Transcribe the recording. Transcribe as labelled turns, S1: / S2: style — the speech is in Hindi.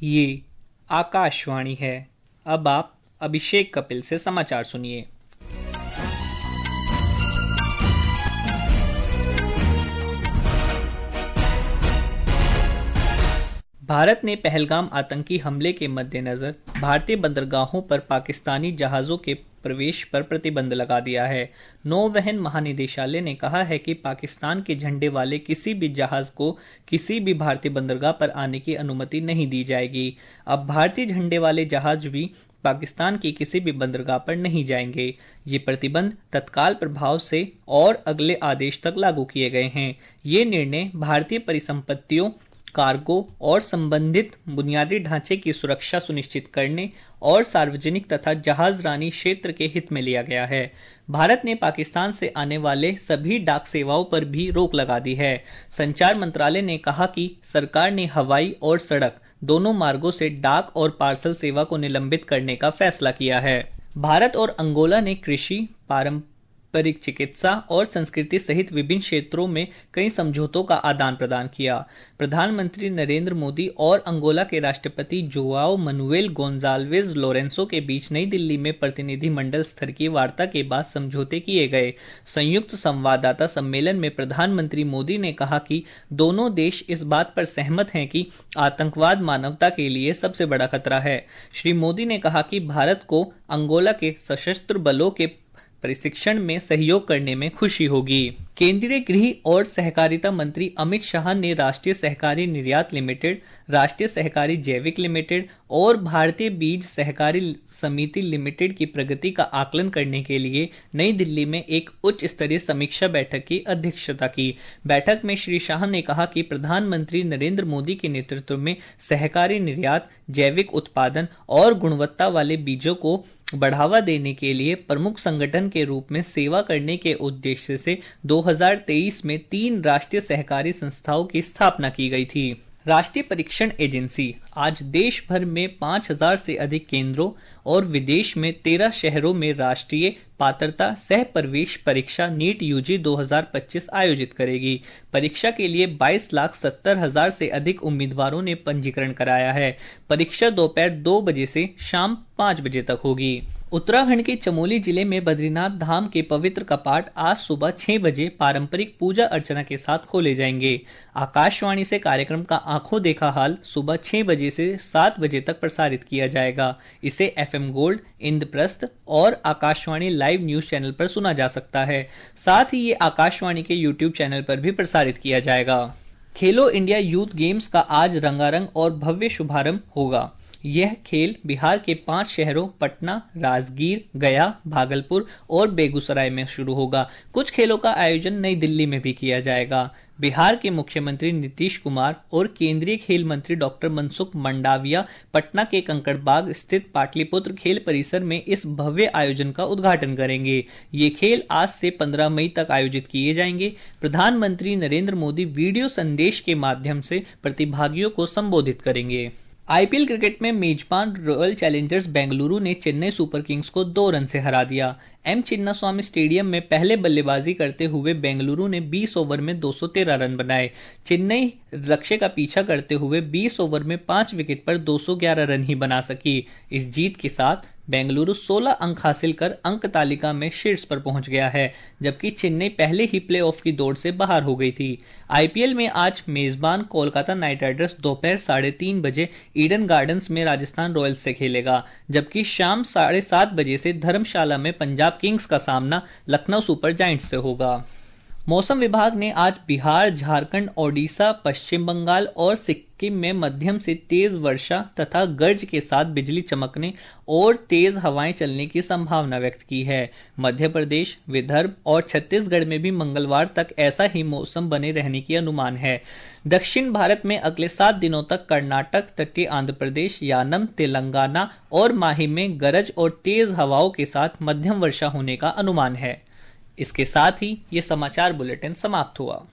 S1: ये आकाशवाणी है। अब आप अभिषेक कपिल से समाचार सुनिए। भारत ने पहलगाम आतंकी हमले के मद्देनजर भारतीय बंदरगाहों पर पाकिस्तानी जहाजों के प्रवेश पर प्रतिबंध लगा दिया है। नौवहन महानिदेशालय ने कहा है कि पाकिस्तान के झंडे वाले किसी भी जहाज को किसी भी भारतीय बंदरगाह पर आने की अनुमति नहीं दी जाएगी। अब भारतीय झंडे वाले जहाज भी पाकिस्तान की किसी भी बंदरगाह पर नहीं जाएंगे। ये प्रतिबंध तत्काल प्रभाव से और अगले आदेश तक लागू किए गए हैं। ये निर्णय भारतीय परिसंपत्तियों, कार्गो और संबंधित बुनियादी ढांचे की सुरक्षा सुनिश्चित करने और सार्वजनिक तथा जहाजरानी क्षेत्र के हित में लिया गया है। भारत ने पाकिस्तान से आने वाले सभी डाक सेवाओं पर भी रोक लगा दी है। संचार मंत्रालय ने कहा कि सरकार ने हवाई और सड़क दोनों मार्गों से डाक और पार्सल सेवा को निलंबित करने का फैसला किया है। भारत और अंगोला ने कृषि, पारंपरिक चिकित्सा और संस्कृति सहित विभिन्न क्षेत्रों में कई समझौतों का आदान प्रदान किया। प्रधानमंत्री नरेंद्र मोदी और अंगोला के राष्ट्रपति जोआओ मनुएल गोंजाल्वेज लोरेंसो के बीच नई दिल्ली में प्रतिनिधिमंडल स्तर की वार्ता के बाद समझौते किए गए। संयुक्त संवाददाता सम्मेलन में प्रधानमंत्री मोदी ने कहा कि दोनों देश इस बात पर सहमत हैं कि आतंकवाद मानवता के लिए सबसे बड़ा खतरा है। श्री मोदी ने कहा कि भारत को अंगोला के सशस्त्र बलों के प्रशिक्षण में सहयोग करने में खुशी होगी। केंद्रीय गृह और सहकारिता मंत्री अमित शाह ने राष्ट्रीय सहकारी निर्यात लिमिटेड, राष्ट्रीय सहकारी जैविक लिमिटेड और भारतीय बीज सहकारी समिति लिमिटेड की प्रगति का आकलन करने के लिए नई दिल्ली में एक उच्च स्तरीय समीक्षा बैठक की अध्यक्षता की। बैठक में श्री शाह ने कहा कि प्रधानमंत्री नरेंद्र मोदी के नेतृत्व में सहकारी निर्यात, जैविक उत्पादन और गुणवत्ता वाले बीजों को बढ़ावा देने के लिए प्रमुख संगठन के रूप में सेवा करने के उद्देश्य से 2023 में 3 राष्ट्रीय सहकारी संस्थाओं की स्थापना की गई थी। राष्ट्रीय परीक्षण एजेंसी आज देश भर में 5000 से अधिक केंद्रों और विदेश में 13 शहरों में राष्ट्रीय पात्रता सह प्रवेश परीक्षा नीट यूजी 2025 आयोजित करेगी। परीक्षा के लिए 22,70,000 से अधिक उम्मीदवारों ने पंजीकरण कराया है। परीक्षा दोपहर 2 बजे से शाम 5 बजे तक होगी। उत्तराखंड के चमोली जिले में बद्रीनाथ धाम के पवित्र कपाट आज सुबह 6 बजे पारंपरिक पूजा अर्चना के साथ खोले जाएंगे। आकाशवाणी से कार्यक्रम का आंखों देखा हाल सुबह 6 बजे से 7 बजे तक प्रसारित किया जाएगा। इसे FM गोल्ड, इंद्रप्रस्थ और आकाशवाणी लाइव न्यूज चैनल पर सुना जा सकता है। साथ ही ये आकाशवाणी के YouTube चैनल पर भी प्रसारित किया जाएगा। खेलो इंडिया यूथ गेम्स का आज रंगारंग और भव्य शुभारंभ होगा। यह खेल बिहार के 5 शहरों पटना, राजगीर, गया, भागलपुर और बेगूसराय में शुरू होगा। कुछ खेलों का आयोजन नई दिल्ली में भी किया जाएगा। बिहार के मुख्यमंत्री नीतीश कुमार और केंद्रीय खेल मंत्री डॉक्टर मनसुख मंडाविया पटना के कंकड़बाग स्थित पाटलिपुत्र खेल परिसर में इस भव्य आयोजन का उद्घाटन करेंगे। ये खेल आज से 15 मई तक आयोजित किए जाएंगे। प्रधानमंत्री नरेंद्र मोदी वीडियो संदेश के माध्यम से प्रतिभागियों को संबोधित करेंगे। आईपीएल क्रिकेट में मेजबान रॉयल चैलेंजर्स बेंगलुरु ने चेन्नई सुपर किंग्स को 2 रन से हरा दिया। एम चिन्नास्वामी स्टेडियम में पहले बल्लेबाजी करते हुए बेंगलुरु ने 20 ओवर में 213 रन बनाए। चेन्नई लक्ष्य का पीछा करते हुए 20 ओवर में 5 विकेट पर 211 रन ही बना सकी। इस जीत के साथ बेंगलुरु 16 अंक हासिल कर अंक तालिका में शीर्ष पर पहुंच गया है, जबकि चेन्नई पहले ही प्लेऑफ की दौड़ से बाहर हो गई थी। आईपीएल में आज मेजबान कोलकाता नाइट राइडर्स दोपहर 3:30 बजे ईडन गार्डन्स में राजस्थान रॉयल्स से खेलेगा, जबकि शाम 7:30 बजे से धर्मशाला में पंजाब किंग्स का सामना लखनऊ सुपर जायंट्स से होगा। मौसम विभाग ने आज बिहार, झारखंड, ओडिशा, पश्चिम बंगाल और सिक्किम में मध्यम से तेज वर्षा तथा गर्ज के साथ बिजली चमकने और तेज हवाएं चलने की संभावना व्यक्त की है। मध्य प्रदेश, विदर्भ और छत्तीसगढ़ में भी मंगलवार तक ऐसा ही मौसम बने रहने की अनुमान है। दक्षिण भारत में अगले 7 दिनों तक कर्नाटक, तटीय आंध्र प्रदेश, यानम, तेलंगाना और माही में गरज और तेज हवाओं के साथ मध्यम वर्षा होने का अनुमान है। इसके साथ ही ये समाचार बुलेटिन समाप्त हुआ।